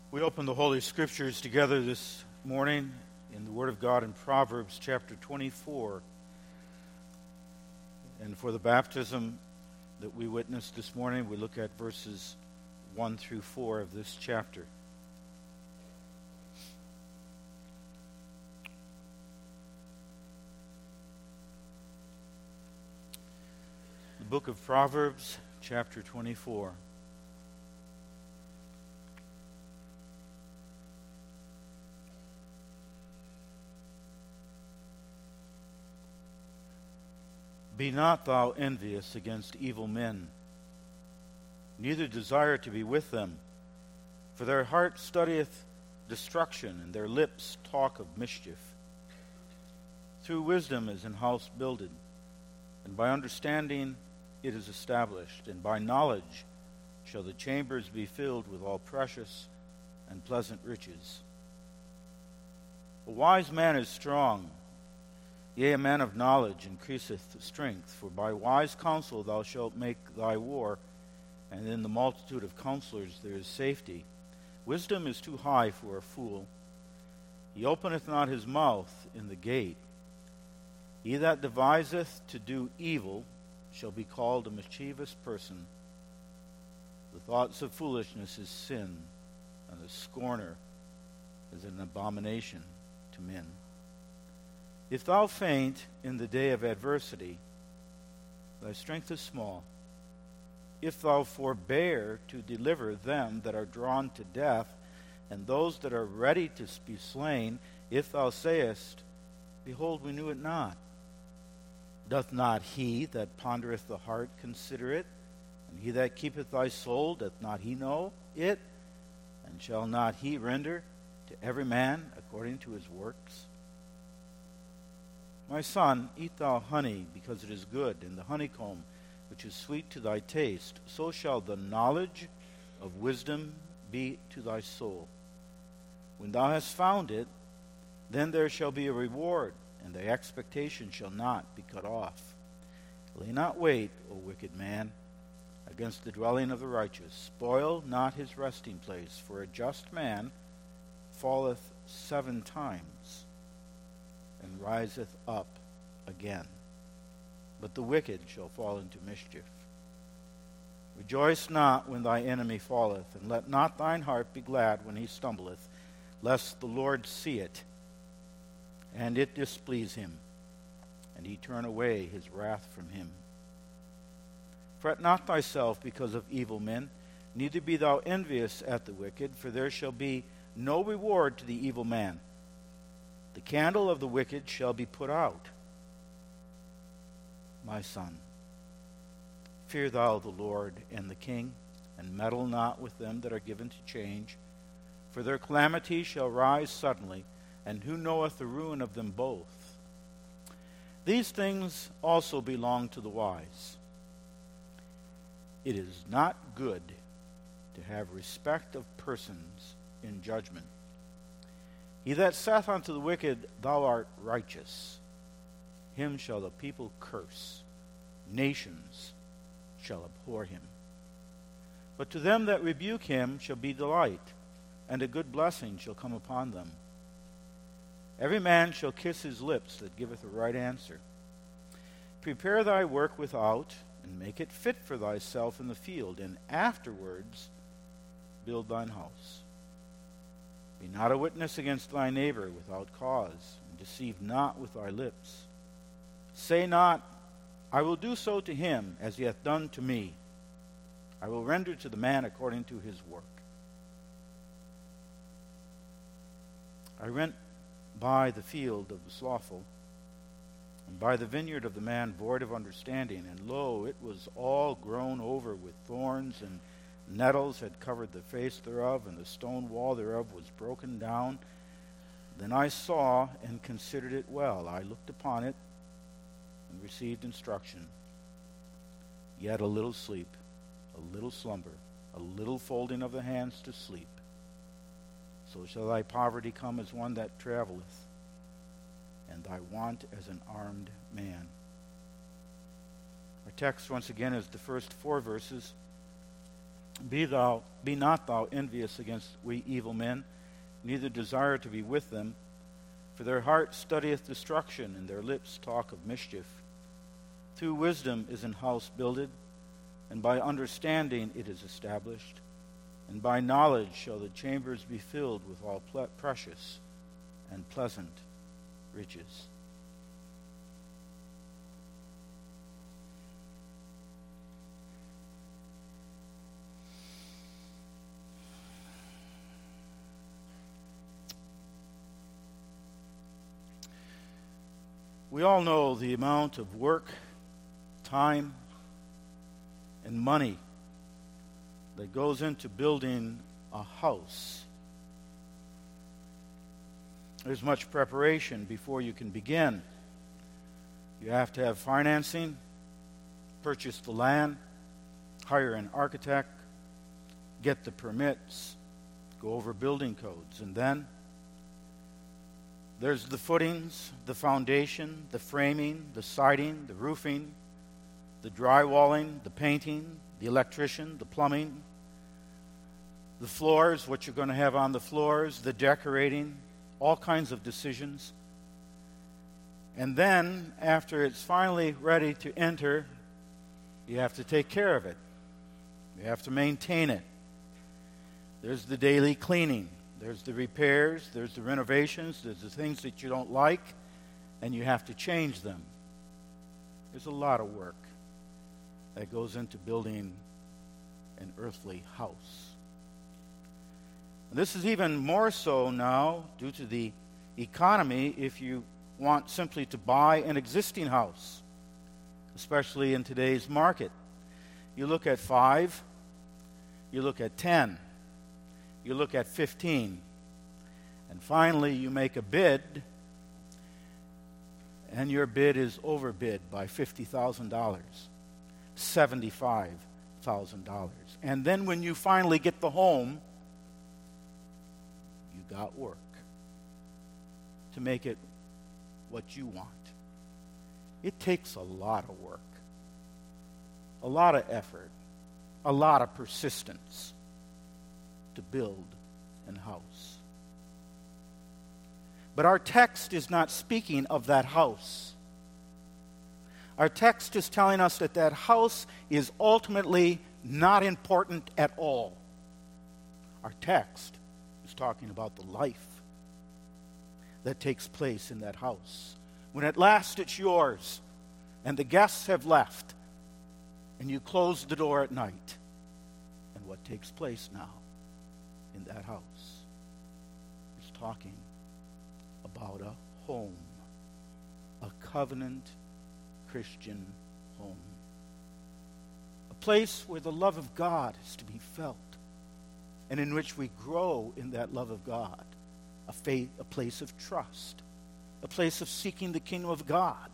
We open the Holy Scriptures together this morning in the Word of God in Proverbs chapter 24. And for the baptism that we witnessed this morning, we look at verses 1 through 4 of this chapter. The book of Proverbs chapter 24. Be not thou envious against evil men, neither desire to be with them. For their heart studieth destruction, and their lips talk of mischief. Through wisdom is an house builded, and by understanding it is established, and by knowledge shall the chambers be filled with all precious and pleasant riches. A wise man is strong, yea, a man of knowledge increaseth strength. For by wise counsel thou shalt make thy war, and in the multitude of counselors there is safety. Wisdom is too high for a fool. He openeth not his mouth in the gate. He that deviseth to do evil shall be called a mischievous person. The thoughts of foolishness is sin, and the scorner is an abomination to men. If thou faint in the day of adversity, thy strength is small. If thou forbear to deliver them that are drawn to death, and those that are ready to be slain, if thou sayest, Behold, we knew it not. Doth not he that pondereth the heart consider it? And he that keepeth thy soul, doth not he know it? And shall not he render to every man according to his works? My son, eat thou honey, because it is good, and the honeycomb, which is sweet to thy taste. So shall the knowledge of wisdom be to thy soul. When thou hast found it, then there shall be a reward, and thy expectation shall not be cut off. Lay not wait, O wicked man, against the dwelling of the righteous. Spoil not his resting place, for a just man falleth 7 times, and riseth up again. But the wicked shall fall into mischief. Rejoice not when thy enemy falleth, and let not thine heart be glad when he stumbleth, lest the Lord see it, and it displease him, and he turn away his wrath from him. Fret not thyself because of evil men, neither be thou envious at the wicked, for there shall be no reward to the evil man. The candle of the wicked shall be put out. My son, fear thou the Lord and the king, and meddle not with them that are given to change. For their calamity shall rise suddenly, and who knoweth the ruin of them both? These things also belong to the wise. It is not good to have respect of persons in judgment. He that saith unto the wicked, Thou art righteous, him shall the people curse. Nations shall abhor him. But to them that rebuke him shall be delight, and a good blessing shall come upon them. Every man shall kiss his lips that giveth a right answer. Prepare thy work without, and make it fit for thyself in the field, and afterwards build thine house. Be not a witness against thy neighbor without cause, and deceive not with thy lips. Say not, I will do so to him as he hath done to me. I will render to the man according to his work. I went by the field of the slothful, and by the vineyard of the man void of understanding, and lo, it was all grown over with thorns, and nettles had covered the face thereof, and the stone wall thereof was broken down. Then I saw and considered it well. I looked upon it and received instruction. Yet a little sleep, a little slumber, a little folding of the hands to sleep. So shall thy poverty come as one that traveleth, and thy want as an armed man. Our text once again is the first 4 verses Be not thou envious against we evil men, neither desire to be with them, for their heart studieth destruction, and their lips talk of mischief. Through wisdom is an house builded, and by understanding it is established, and by knowledge shall the chambers be filled with all precious and pleasant riches. We all know the amount of work, time, and money that goes into building a house. There's much preparation before you can begin. You have to have financing, purchase the land, hire an architect, get the permits, go over building codes, and then there's the footings, the foundation, the framing, the siding, the roofing, the drywalling, the painting, the electrician, the plumbing, the floors, what you're going to have on the floors, the decorating, all kinds of decisions. And then, after it's finally ready to enter, you have to take care of it. You have to maintain it. There's the daily cleaning. There's the repairs, there's the renovations, there's the things that you don't like, and you have to change them. There's a lot of work that goes into building an earthly house. And this is even more so now due to the economy if you want simply to buy an existing house, especially in today's market. You look at 5, you look at 10, you look at 15, and finally you make a bid, and your bid is overbid by $50,000, $75,000. And then when you finally get the home, you got work to make it what you want. It takes a lot of work, a lot of effort, a lot of persistence to build an house. But our text is not speaking of that house. Our text is telling us that that house is ultimately not important at all. Our text is talking about the life that takes place in that house. When at last it's yours, and the guests have left, and you close the door at night, and what takes place now in that house is talking about a home, a covenant Christian home, a place where the love of God is to be felt, and in which we grow in that love of God, a faith, a place of trust, a place of seeking the kingdom of God.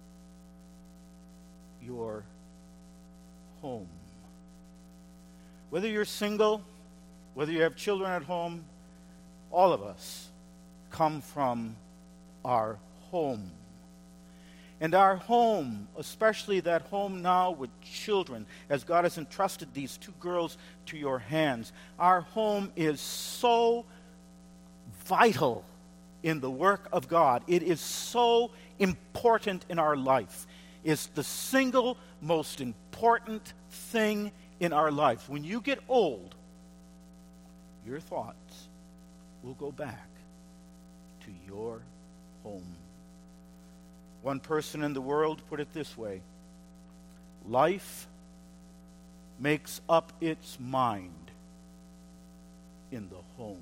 Your home. Whether you're single, whether you have children at home, all of us come from our home. And our home, especially that home now with children, as God has entrusted these 2 girls to your hands, our home is so vital in the work of God. It is so important in our life. It's the single most important thing in our life. When you get old, your thoughts will go back to your home. One person in the world put it this way: life makes up its mind in the home.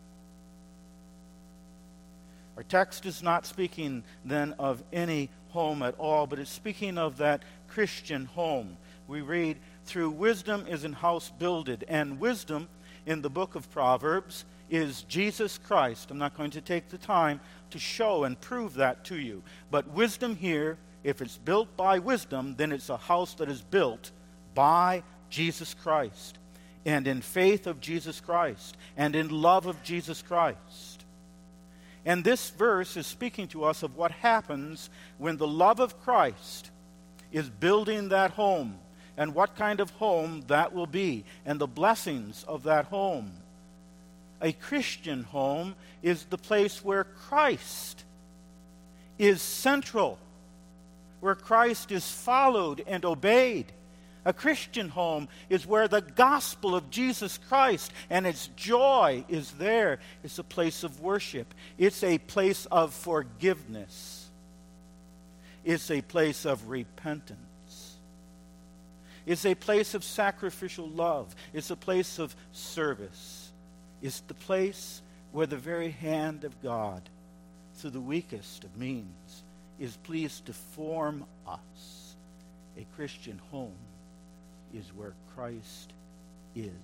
Our text is not speaking then of any home at all, but it's speaking of that Christian home. We read, through wisdom is an house builded, and wisdom in the book of Proverbs is Jesus Christ. I'm not going to take the time to show and prove that to you. But wisdom here, if it's built by wisdom, then it's a house that is built by Jesus Christ, and in faith of Jesus Christ, and in love of Jesus Christ. And this verse is speaking to us of what happens when the love of Christ is building that home. and what kind of home that will be, and the blessings of that home. A Christian home is the place where Christ is central, where Christ is followed and obeyed. A Christian home is where the gospel of Jesus Christ and its joy is there. It's a place of worship. It's a place of forgiveness. It's a place of repentance. It's a place of sacrificial love. It's a place of service. It's the place where the very hand of God, through the weakest of means, is pleased to form us. A Christian home is where Christ is.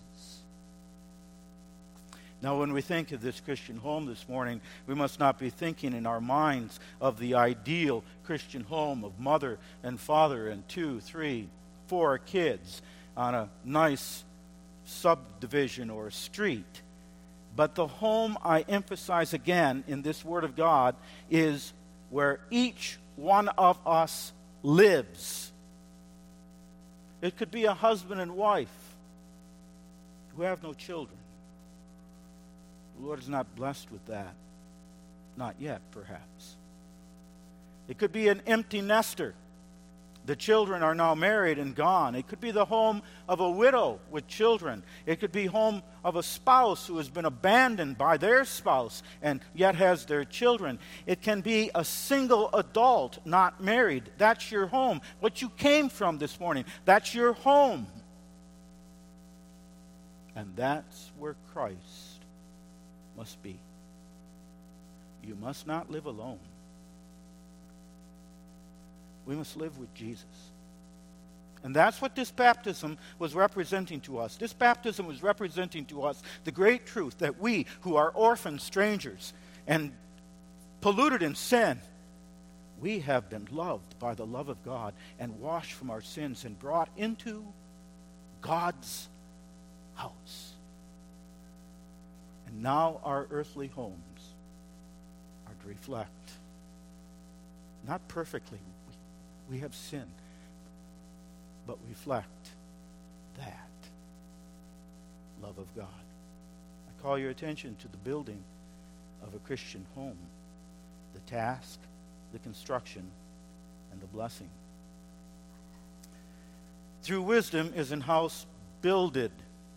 Now, when we think of this Christian home this morning, we must not be thinking in our minds of the ideal Christian home of mother and father and 2, 3, 4 kids on a nice subdivision or street. But the home, I emphasize again in this Word of God, is where each one of us lives. It could be a husband and wife who have no children. The Lord is not blessed with that. Not yet, perhaps. It could be an empty nester. The children are now married and gone. It could be the home of a widow with children. It could be home of a spouse who has been abandoned by their spouse and yet has their children. It can be a single adult not married. That's your home. What you came from this morning, that's your home. And that's where Christ must be. You must not live alone. We must live with Jesus. And that's what this baptism was representing to us. This baptism was representing to us the great truth that we, who are orphan strangers and polluted in sin, we have been loved by the love of God and washed from our sins and brought into God's house. And now our earthly homes are to reflect, not perfectly, we have sinned, but reflect that love of God. I call your attention to the building of a Christian home, the task, the construction, and the blessing. Through wisdom is an house builded.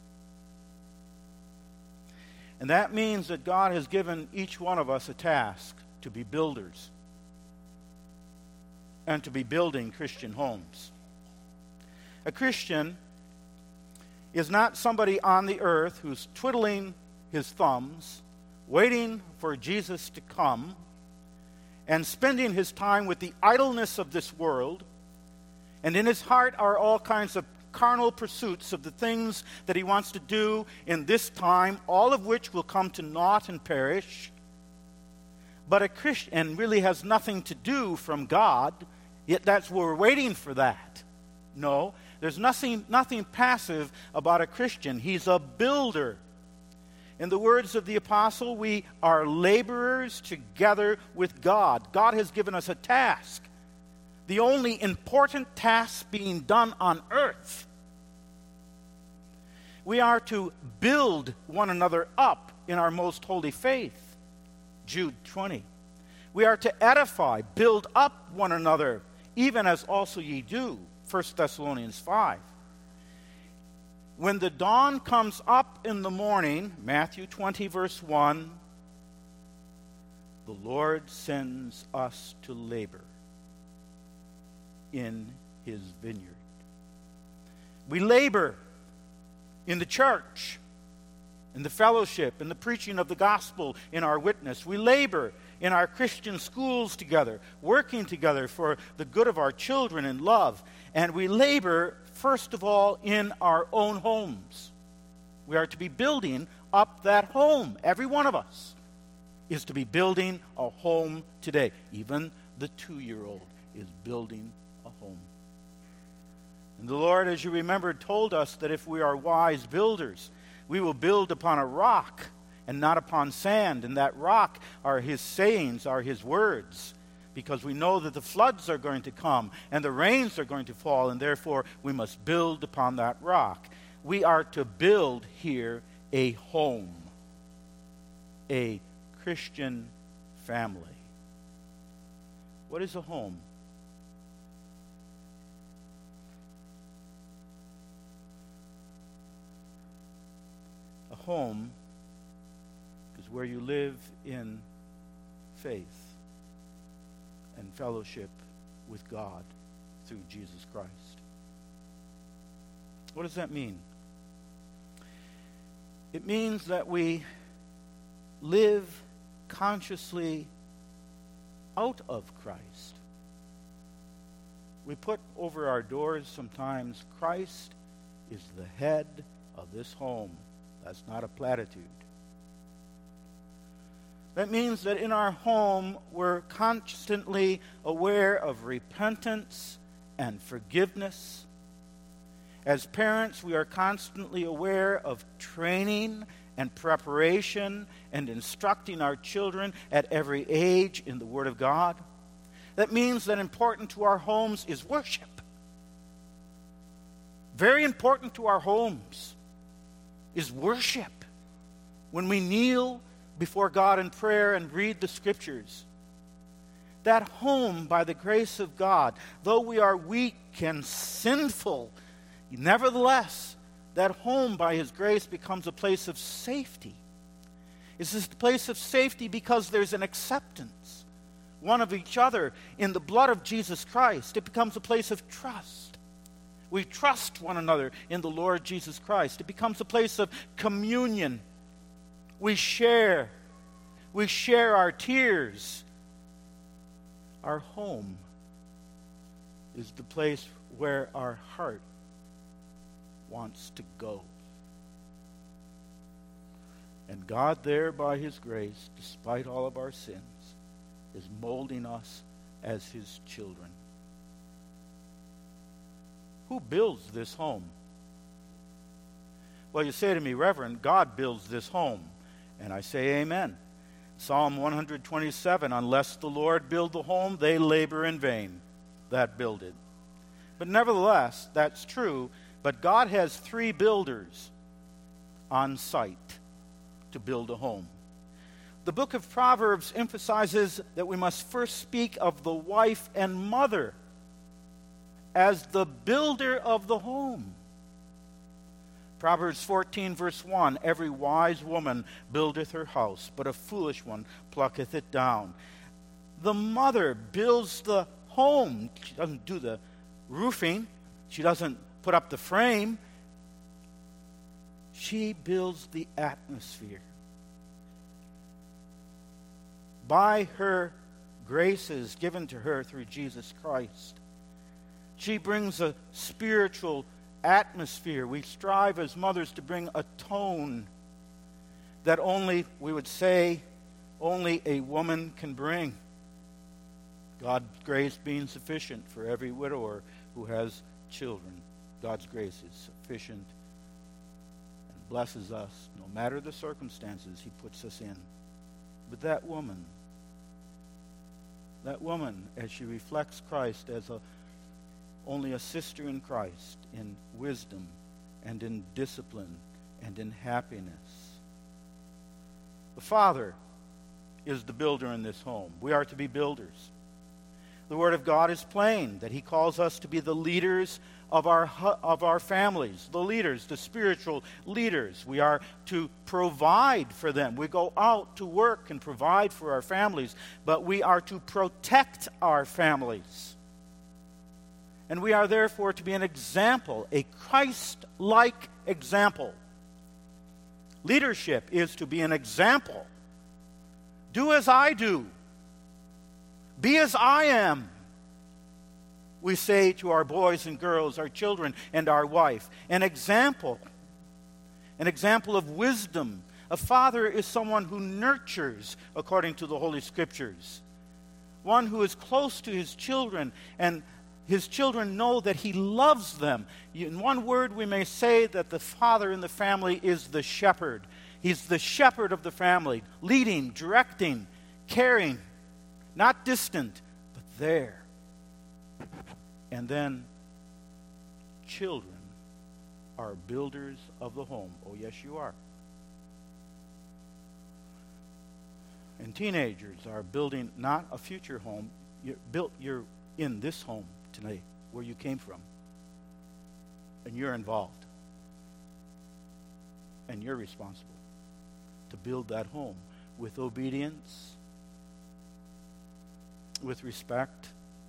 And that means that God has given each one of us a task to be builders and to be building Christian homes. A Christian is not somebody on the earth who's twiddling his thumbs, waiting for Jesus to come, and spending his time with the idleness of this world, and in his heart are all kinds of carnal pursuits of the things that he wants to do in this time, all of which will come to naught and perish. But a Christian really has nothing to do from God, yet that's where we're waiting for that. No, there's nothing passive about a Christian. He's a builder. In the words of the apostle, we are laborers together with God. God has given us a task, the only important task being done on earth. We are to build one another up in our most holy faith. Jude 20. We are to edify, build up one another, even as also ye do. 1 Thessalonians 5. When the dawn comes up in the morning, Matthew 20, verse 1, the Lord sends us to labor in his vineyard. We labor in the church, in the fellowship, in the preaching of the gospel, in our witness. We labor in our Christian schools together, working together for the good of our children in love. And we labor, first of all, in our own homes. We are to be building up that home. Every one of us is to be building a home today. Even the 2-year-old is building a home. And the Lord, as you remember, told us that if we are wise builders, we will build upon a rock and not upon sand. And that rock are his sayings, are his words. because we know that the floods are going to come and the rains are going to fall, and therefore we must build upon that rock. We are to build here a home, a Christian family. What is a home? A home is where you live in faith and fellowship with God through Jesus Christ. What does that mean? It means that we live consciously out of Christ. We put over our doors sometimes, Christ is the head of this home. That's not a platitude. That means that in our home, we're constantly aware of repentance and forgiveness. As parents, we are constantly aware of training and preparation and instructing our children at every age in the Word of God. That means that important to our homes is worship. Very important to our homes is worship. When we kneel before God in prayer and read the Scriptures, that home, by the grace of God, though we are weak and sinful, nevertheless, that home, by His grace, becomes a place of safety. It's a place of safety because there's an acceptance, one of each other, in the blood of Jesus Christ. It becomes a place of trust. We trust one another in the Lord Jesus Christ. It becomes a place of communion. We share our tears. Our home is the place where our heart wants to go. And God there, by His grace, despite all of our sins, is molding us as His children. Who builds this home? Well, you say to me, Reverend, God builds this home. And I say amen. Psalm 127, unless the Lord build the home, they labor in vain that build it. But nevertheless, that's true. But God has 3 builders on site to build a home. The book of Proverbs emphasizes that we must first speak of the wife and mother as the builder of the home. Proverbs 14, verse 1, every wise woman buildeth her house, but a foolish one plucketh it down. The mother builds the home. She doesn't do the roofing. She doesn't put up the frame. She builds the atmosphere. By her graces given to her through Jesus Christ, she brings a spiritual atmosphere. We strive as mothers to bring a tone that only, we would say, only a woman can bring. God's grace being sufficient for every widower who has children. God's grace is sufficient and blesses us no matter the circumstances He puts us in. But that woman, as she reflects Christ as only a sister in Christ, in wisdom and in discipline and in happiness. The Father is the builder in this home. We are to be builders. The Word of God is plain that He calls us to be the leaders of our families, the leaders, the spiritual leaders. We are to provide for them. We go out to work and provide for our families, but we are to protect our families. And we are therefore to be an example, a Christ-like example. Leadership is to be an example. Do as I do. Be as I am. We say to our boys and girls, our children and our wife. An example of wisdom. A father is someone who nurtures according to the Holy Scriptures. One who is close to his children, and his children know that he loves them. In one word, we may say that the father in the family is the shepherd. He's the shepherd of the family, leading, directing, caring, not distant, there. And then children are builders of the home. Oh, yes, you are. And teenagers are building not a future home. You're in this home today where you came from. And you're involved. And you're responsible to build that home with obedience, with respect,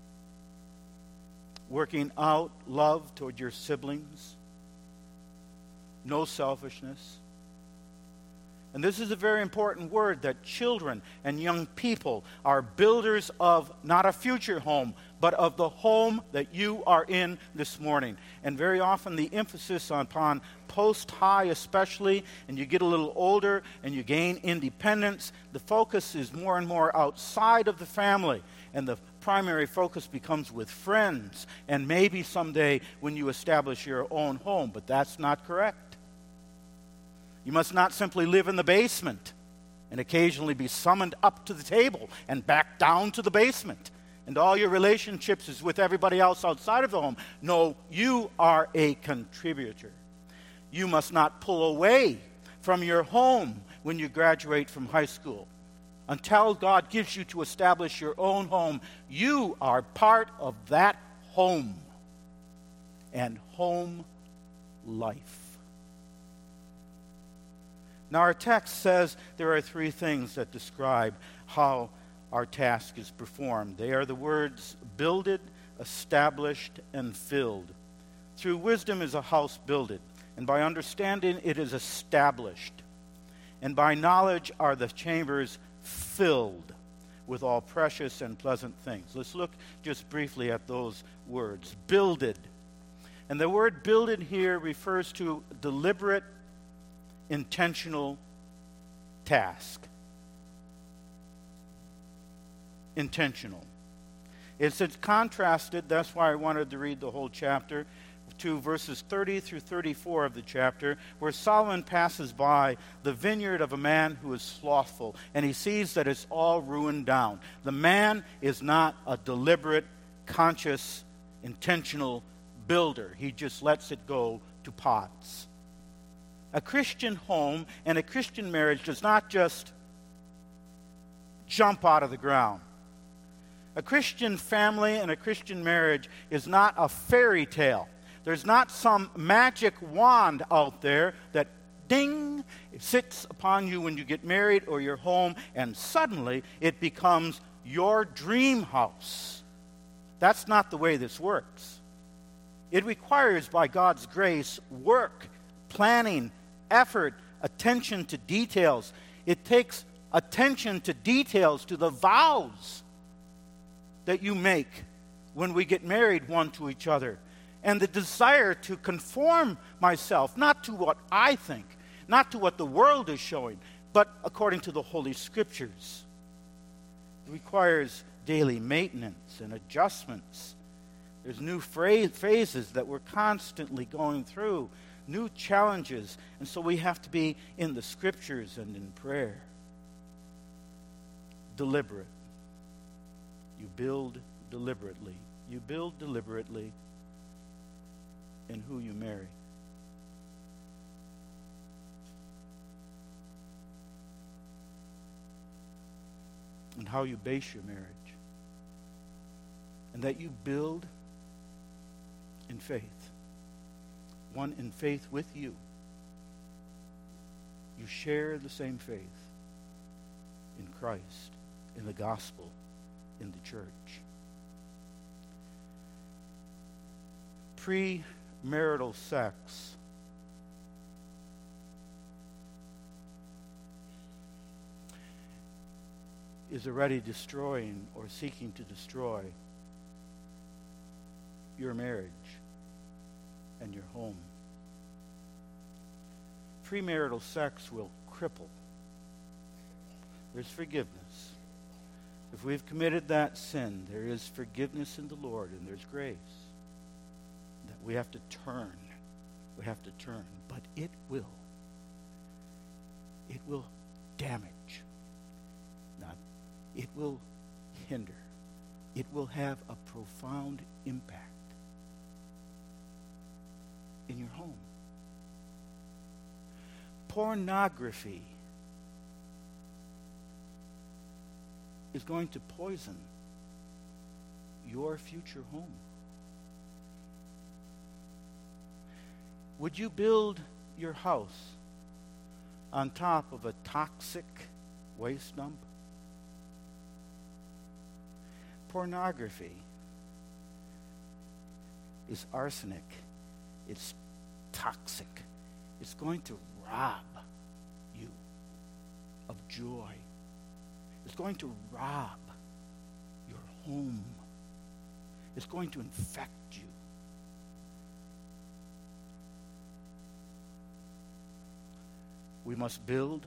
working out love toward your siblings, no selfishness. And this is a very important word, that children and young people are builders of not a future home, but of the home that you are in this morning. And very often the emphasis upon post-high especially, and you get a little older and you gain independence, the focus is more and more outside of the family. And the primary focus becomes with friends, and maybe someday when you establish your own home. But that's not correct. You must not simply live in the basement and occasionally be summoned up to the table and back down to the basement. And all your relationships is with everybody else outside of the home. No, you are a contributor. You must not pull away from your home when you graduate from high school. Until God gives you to establish your own home, you are part of that home and home life. Now, our text says there are three things that describe how our task is performed. They are the words builded, established, and filled. Through wisdom is a house builded, and by understanding it is established. And by knowledge are the chambers filled with all precious and pleasant things. Let's look just briefly at those words. Builded. And the word builded here refers to deliberate, intentional task. Intentional. It's contrasted, that's why I wanted to read the whole chapter, to verses 30 through 34 of the chapter, where Solomon passes by the vineyard of a man who is slothful, and he sees that it's all ruined down. The man is not a deliberate, conscious, intentional builder. He just lets it go to pots. A Christian home and a Christian marriage does not just jump out of the ground. A Christian family and a Christian marriage is not a fairy tale. There's not some magic wand out there that, ding, it sits upon you when you get married or your home, and suddenly it becomes your dream house. That's not the way this works. It requires, by God's grace, work, planning, effort, attention to details. It takes attention to details, to the vows that you make when we get married one to each other, and the desire to conform myself, not to what I think, not to what the world is showing, but according to the Holy Scriptures. It requires daily maintenance and adjustments. There's new phases that we're constantly going through, new challenges, and so we have to be in the Scriptures and in prayer. Deliberate. You build deliberately. You build deliberately in who you marry. And how you base your marriage. And that you build in faith. One in faith with you. You share the same faith in Christ, in the gospel, in the church. Premarital sex is already destroying or seeking to destroy your marriage and your home. Premarital sex will cripple. There's forgiveness. If we've committed that sin, there is forgiveness in the Lord, and there's grace. That we have to turn. We have to turn. But it will damage. Not, it will hinder it will have a profound impact in your home. Pornography is going to poison your future home. Would you build your house on top of a toxic waste dump? Pornography is arsenic. It's toxic. It's going to rob you of joy. It's going to rob your home. It's going to infect you. We must build,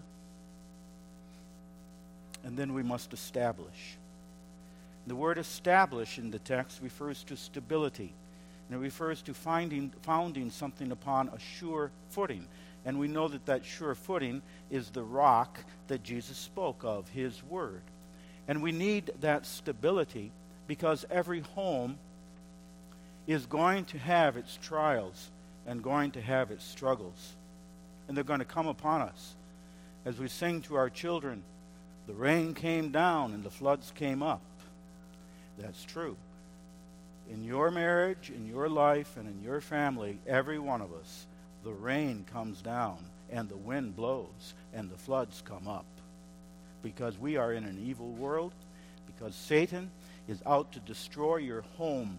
and then we must establish. The word establish in the text refers to stability, and it refers to founding something upon a sure footing. And we know that that sure footing is the rock that Jesus spoke of, his word. And we need that stability because every home is going to have its trials and going to have its struggles. And they're going to come upon us. As we sing to our children, the rain came down and the floods came up. That's true. In your marriage, in your life, and in your family, every one of us, the rain comes down and the wind blows and the floods come up. Because we are in an evil world, because Satan is out to destroy your home.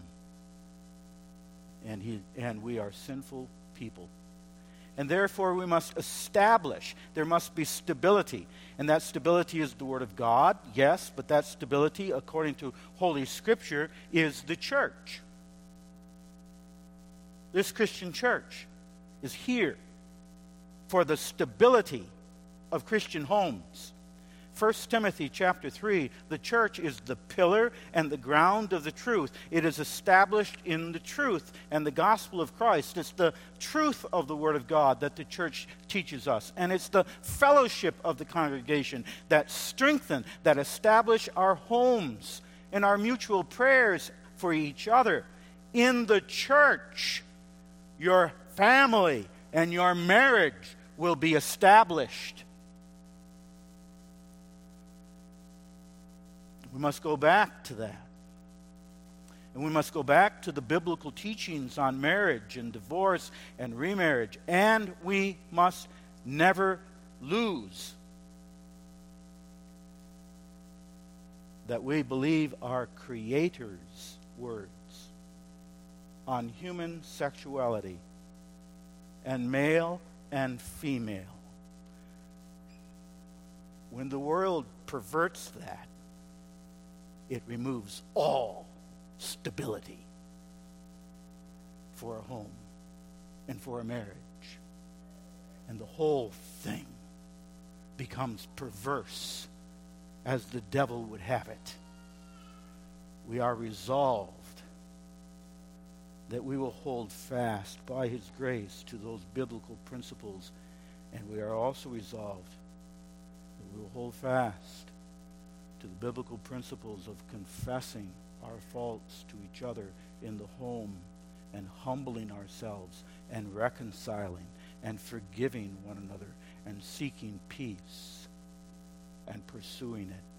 And we are sinful people. And therefore we must establish. There must be stability. And that stability is the Word of God, yes, but that stability, according to Holy Scripture, is the church. This Christian church is here for the stability of Christian homes. 1 Timothy chapter 3, the church is the pillar and the ground of the truth. It is established in the truth and the gospel of Christ. It's the truth of the Word of God that the church teaches us. And it's the fellowship of the congregation that strengthen, that establish our homes and our mutual prayers for each other. In the church, your family and your marriage will be established. We must go back to that. And we must go back to the biblical teachings on marriage and divorce and remarriage. And we must never lose that we believe our Creator's words on human sexuality and male and female. When the world perverts that, it removes all stability for a home and for a marriage. And the whole thing becomes perverse as the devil would have it. We are resolved that we will hold fast by His grace to those biblical principles, and we are also resolved that we will hold fast to the biblical principles of confessing our faults to each other in the home and humbling ourselves and reconciling and forgiving one another and seeking peace and pursuing it.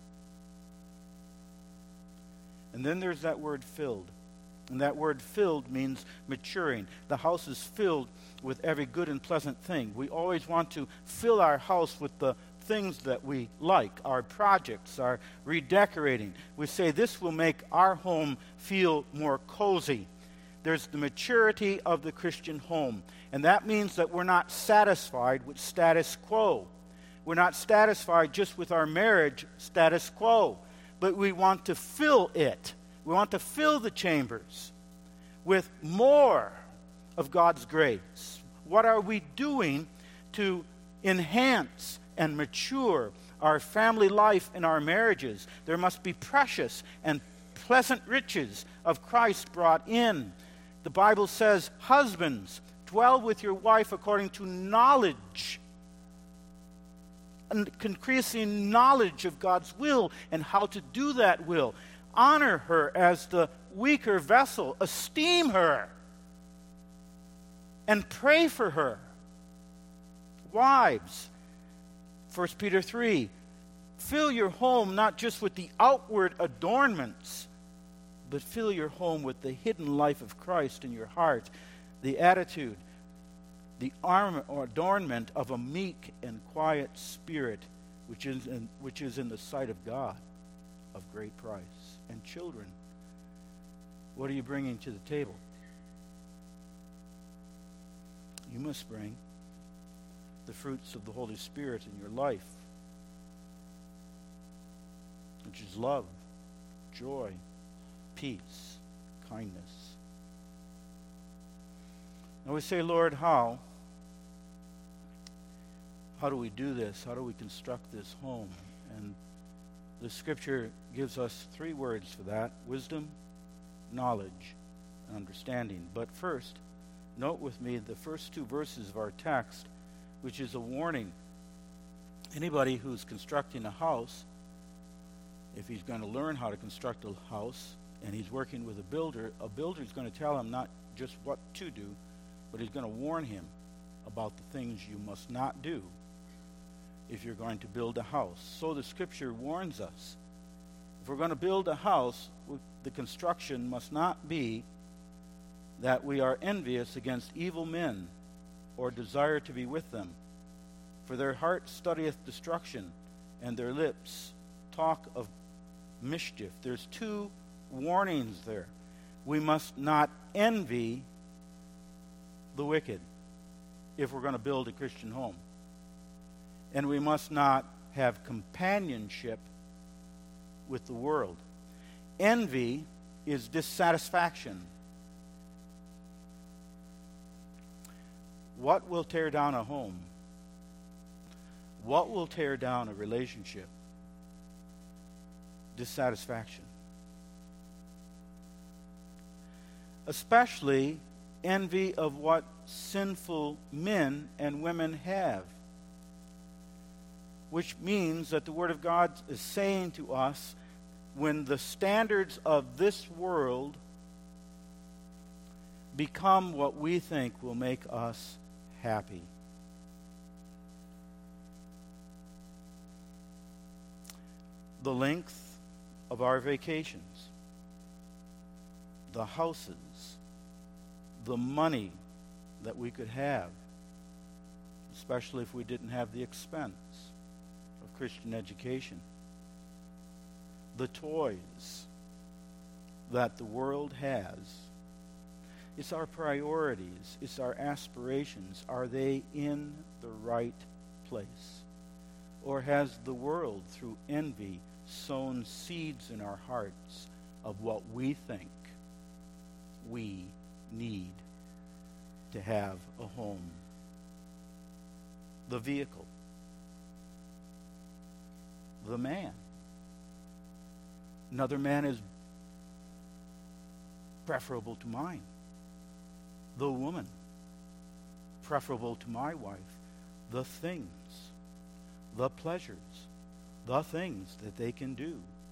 And then there's that word filled. And that word filled means maturing. The house is filled with every good and pleasant thing. We always want to fill our house with the things that we like, our projects, our redecorating. We say this will make our home feel more cozy. There's the maturity of the Christian home. And that means that we're not satisfied with status quo. We're not satisfied just with our marriage status quo. But we want to fill it. We want to fill the chambers with more of God's grace. What are we doing to enhance and mature our family life and our marriages? There must be precious and pleasant riches of Christ brought in. The Bible says, husbands, dwell with your wife according to knowledge, and increasing knowledge of God's will and how to do that will. honor her as the weaker vessel. Esteem her. And pray for her. Wives, 1 Peter 3, fill your home not just with the outward adornments, but fill your home with the hidden life of Christ in your heart, the attitude, the adornment of a meek and quiet spirit, which is in the sight of God of great price. And children, what are you bringing to the table? You must bring the fruits of the Holy Spirit in your life, which is love, joy, peace, kindness. Now we say, Lord, how? How do we do this? How do we construct this home? And the Scripture gives us 3 words for that: wisdom, knowledge, and understanding. But first, note with me the first 2 verses of our text, which is a warning. Anybody who's constructing a house, if he's going to learn how to construct a house and he's working with a builder is going to tell him not just what to do, but he's going to warn him about the things you must not do if you're going to build a house. So the Scripture warns us. If we're going to build a house, the construction must not be that we are envious against evil men or desire to be with them. For their heart studieth destruction, and their lips talk of mischief. There's 2 warnings there. We must not envy the wicked if we're going to build a Christian home. And we must not have companionship with the world. Envy is dissatisfaction. What will tear down a home? What will tear down a relationship? Dissatisfaction. Especially envy of what sinful men and women have. Which means that the Word of God is saying to us, when the standards of this world become what we think will make us happy. The length of our vacations, the houses, the money that we could have, especially if we didn't have the expense of Christian education, the toys that the world has. It's our priorities, it's our aspirations. Are they in the right place? Or has the world, through envy, sown seeds in our hearts of what we think we need to have a home? The vehicle, the man. Another man is preferable to mine. The woman, preferable to my wife. The things, the pleasures, the things that they can do.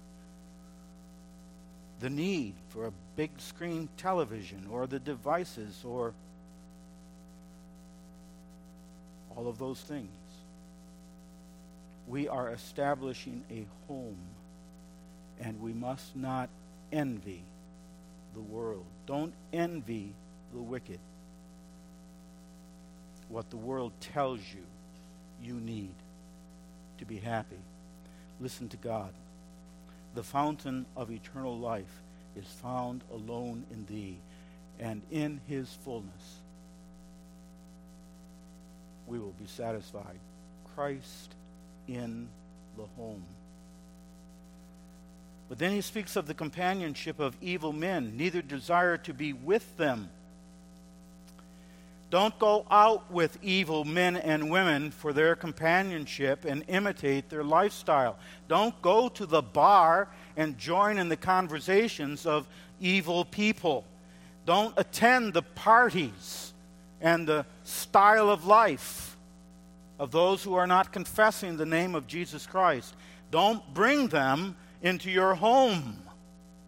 The need for a big screen television, or the devices, or all of those things. We are establishing a home, and we must not envy the world. Don't envy the wicked. What the world tells you you need to be happy. Listen to God. The fountain of eternal life is found alone in thee, and in his fullness we will be satisfied. Christ in the home. But then he speaks of the companionship of evil men, neither desire to be with them. Don't go out with evil men and women for their companionship and imitate their lifestyle. Don't go to the bar and join in the conversations of evil people. Don't attend the parties and the style of life of those who are not confessing the name of Jesus Christ. Don't bring them into your home.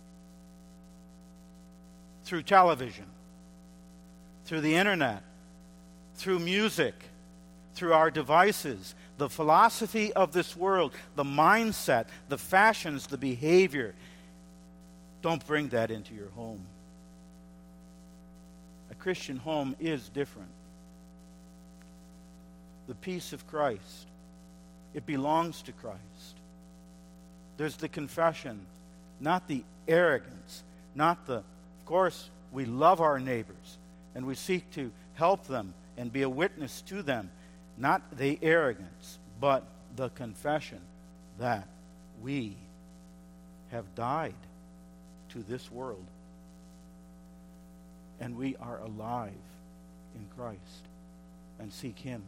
through television, through the internet, through music, through our devices, the philosophy of this world, the mindset, the fashions, the behavior. Don't bring that into your home. A Christian home is different. The peace of Christ, it belongs to Christ. There's the confession, not the arrogance, not the, of course, we love our neighbors and we seek to help them and be a witness to them. Not the arrogance, but the confession that we have died to this world and we are alive in Christ and seek Him.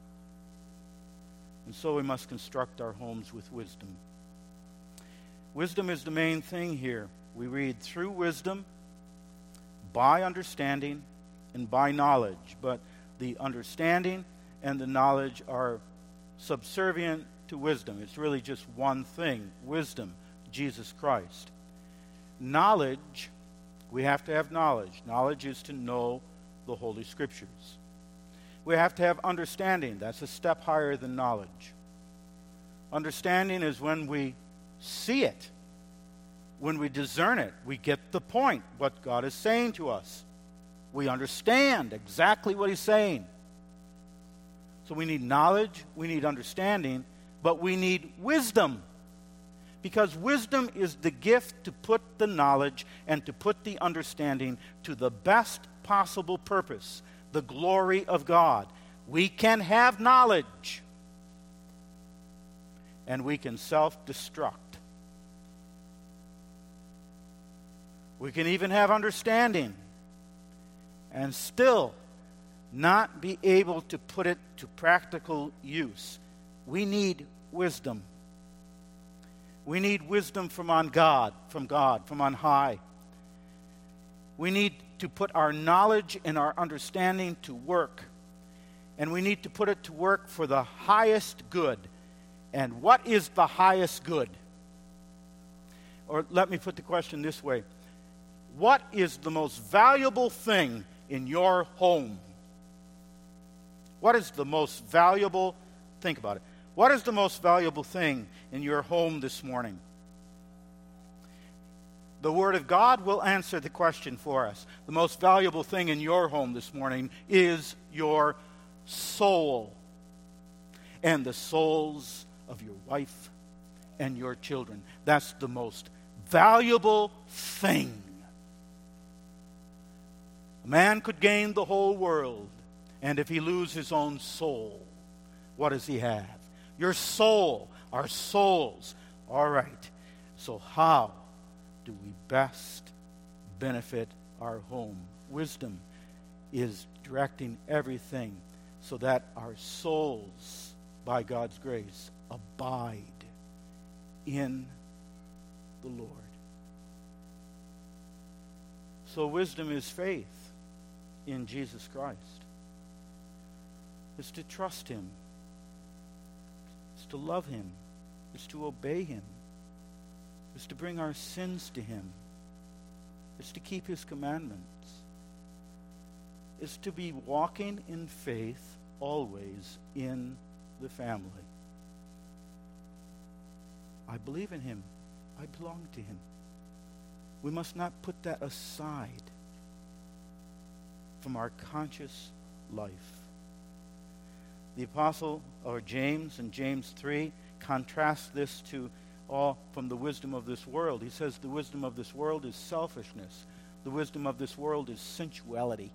And so we must construct our homes with wisdom. Wisdom is the main thing here. We read through wisdom, by understanding, and by knowledge. But the understanding and the knowledge are subservient to wisdom. It's really just one thing, wisdom, Jesus Christ. Knowledge, we have to have knowledge. Knowledge is to know the Holy Scriptures. We have to have understanding. That's a step higher than knowledge. Understanding is when we see it, when we discern it, we get the point, what God is saying to us. We understand exactly what He's saying. So we need knowledge, we need understanding, but we need wisdom. Because wisdom is the gift to put the knowledge and to put the understanding to the best possible purpose, the glory of God. We can have knowledge, and we can self-destruct. We can even have understanding and still not be able to put it to practical use. We need wisdom. We need wisdom from on God, from on high. We need to put our knowledge and our understanding to work. And we need to put it to work for the highest good. And what is the highest good? Or let me put the question this way. What is the most valuable thing in your home? What is the most valuable, think about it. What is the most valuable thing in your home this morning? The Word of God will answer the question for us. The most valuable thing in your home this morning is your soul and the souls of your wife and your children. That's the most valuable thing. A man could gain the whole world, and if he lose his own soul, what does he have? Your soul, our souls. All right. So how do we best benefit our home? Wisdom is directing everything so that our souls, by God's grace, abide in the Lord. So wisdom is faith in Jesus Christ. It's to trust Him. It's to love Him. It's to obey Him. It's to bring our sins to Him. It's to keep His commandments. It's to be walking in faith always in the family. I believe in Him. I belong to Him. We must not put that aside from our conscious life. The apostle, or James, in James 3, contrasts this to all from the wisdom of this world. He says the wisdom of this world is selfishness. The wisdom of this world is sensuality,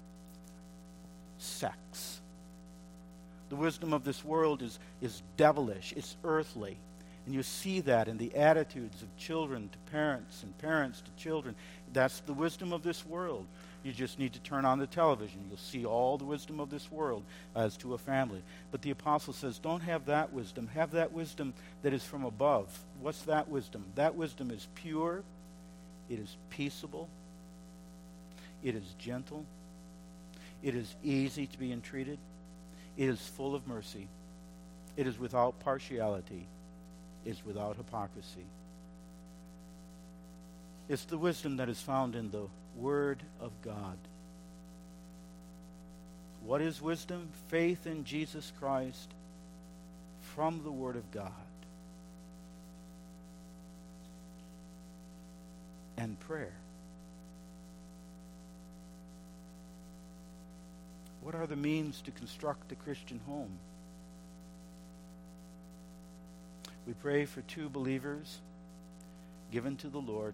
sex. The wisdom of this world is devilish, it's earthly. And you see that in the attitudes of children to parents and parents to children. That's the wisdom of this world. You just need to turn on the television. You'll see all the wisdom of this world as to a family. But the apostle says, don't have that wisdom. Have that wisdom that is from above. What's that wisdom? That wisdom is pure. It is peaceable. It is gentle. It is easy to be entreated. It is full of mercy. It is without partiality. It is without hypocrisy. It's the wisdom that is found in the Word of God. What is wisdom? Faith in Jesus Christ from the Word of God. And prayer. What are the means to construct a Christian home? We pray for two believers given to the Lord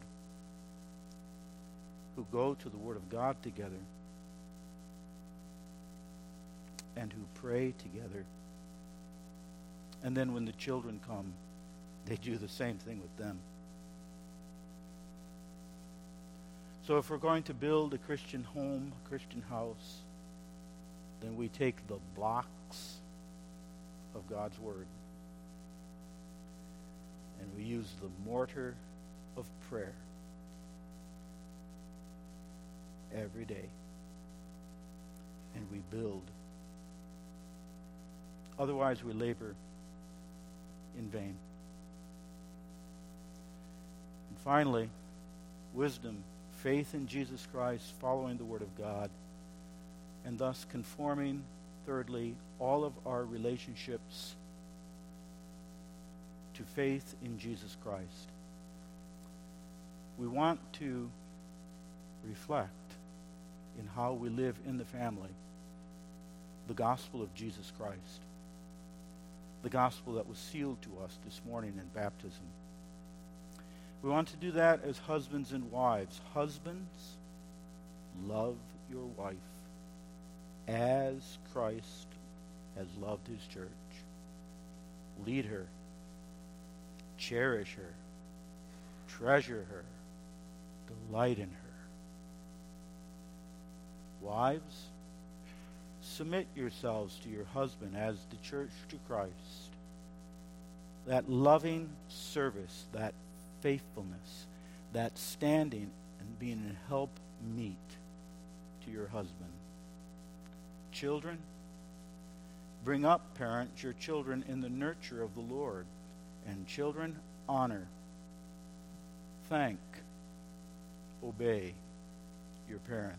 who go to the Word of God together and who pray together. And then when the children come, they do the same thing with them. So if we're going to build a Christian home, a Christian house, then we take the blocks of God's Word and we use the mortar of prayer every day. And we build. Otherwise we labor in vain. And finally, wisdom, faith in Jesus Christ, following the Word of God, and thus conforming, thirdly, all of our relationships to faith in Jesus Christ. We want to reflect in how we live in the family the gospel of Jesus Christ, the gospel that was sealed to us this morning in baptism. We want to do that as husbands and wives. Husbands, love your wife as Christ has loved his church. Lead her, cherish her, treasure her, delight in her. Wives, submit yourselves to your husband as the church to Christ. That loving service, that faithfulness, that standing and being a help meet to your husband. Children, bring up, parents, your children in the nurture of the Lord. And children, honor, thank, obey your parents.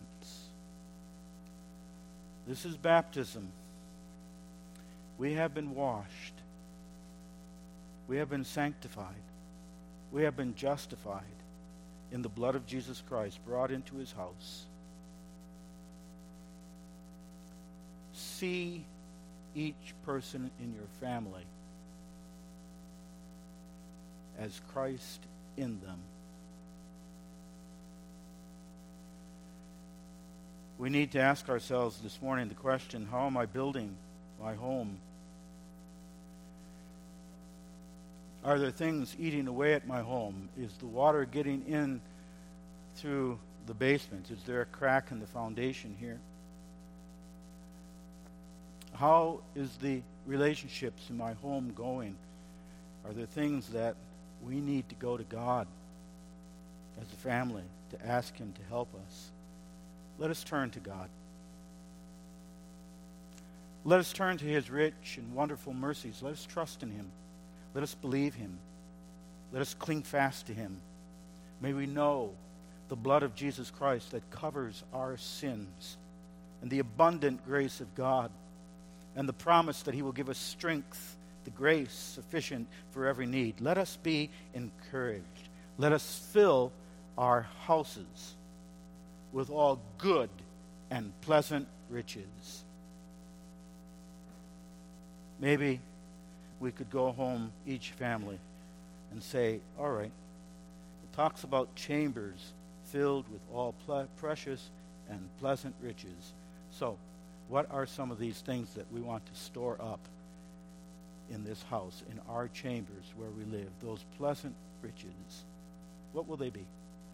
This is baptism. We have been washed. We have been sanctified. We have been justified in the blood of Jesus Christ, brought into his house. See each person in your family as Christ in them. We need to ask ourselves this morning the question, how am I building my home? Are there things eating away at my home? Is the water getting in through the basement? Is there a crack in the foundation here? How is the relationships in my home going? Are there things that we need to go to God as a family to ask him to help us? Let us turn to God. Let us turn to his rich and wonderful mercies. Let us trust in him. Let us believe him. Let us cling fast to him. May we know the blood of Jesus Christ that covers our sins, and the abundant grace of God, and the promise that he will give us strength, the grace sufficient for every need. Let us be encouraged. Let us fill our houses with all good and pleasant riches. Maybe we could go home, each family, and say, all right, it talks about chambers filled with all precious and pleasant riches. So, what are some of these things that we want to store up in this house, in our chambers where we live, those pleasant riches? What will they be?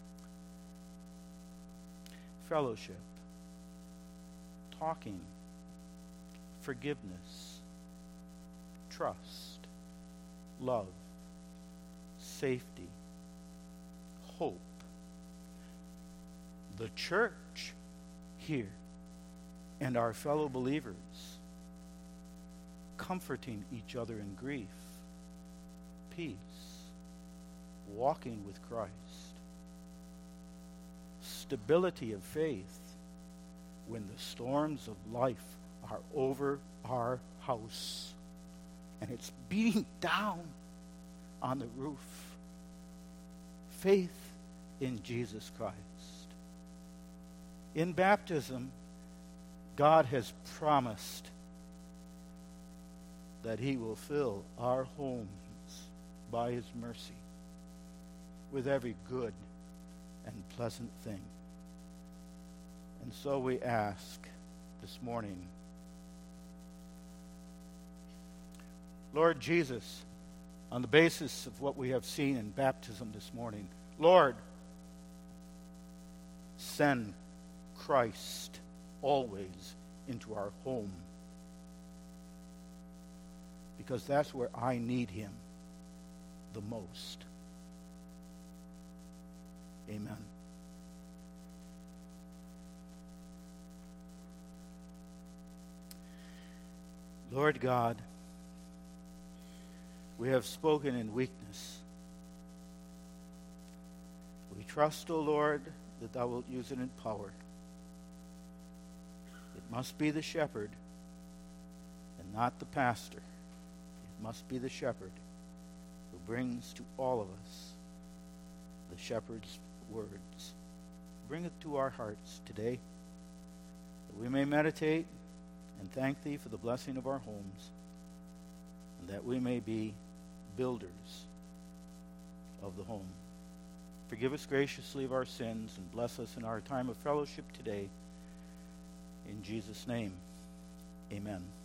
Fellowship, talking, forgiveness, trust, love, safety, hope. The church here and our fellow believers, comforting each other in grief, peace, walking with Christ, stability of faith when the storms of life are over our house and it's beating down on the roof. Faith in Jesus Christ. In baptism, God has promised that he will fill our homes by his mercy with every good and pleasant thing. And so we ask this morning, Lord Jesus, on the basis of what we have seen in baptism this morning, Lord, send Christ always into our home, because that's where I need him the most. Amen. Lord God, we have spoken in weakness. We trust, O Lord, that thou wilt use it in power. It must be the shepherd and not the pastor. It must be the shepherd who brings to all of us the shepherd's words. Bring it to our hearts today, that we may meditate and thank thee for the blessing of our homes, and that we may be builders of the home. Forgive us graciously of our sins and bless us in our time of fellowship today. In Jesus' name, amen.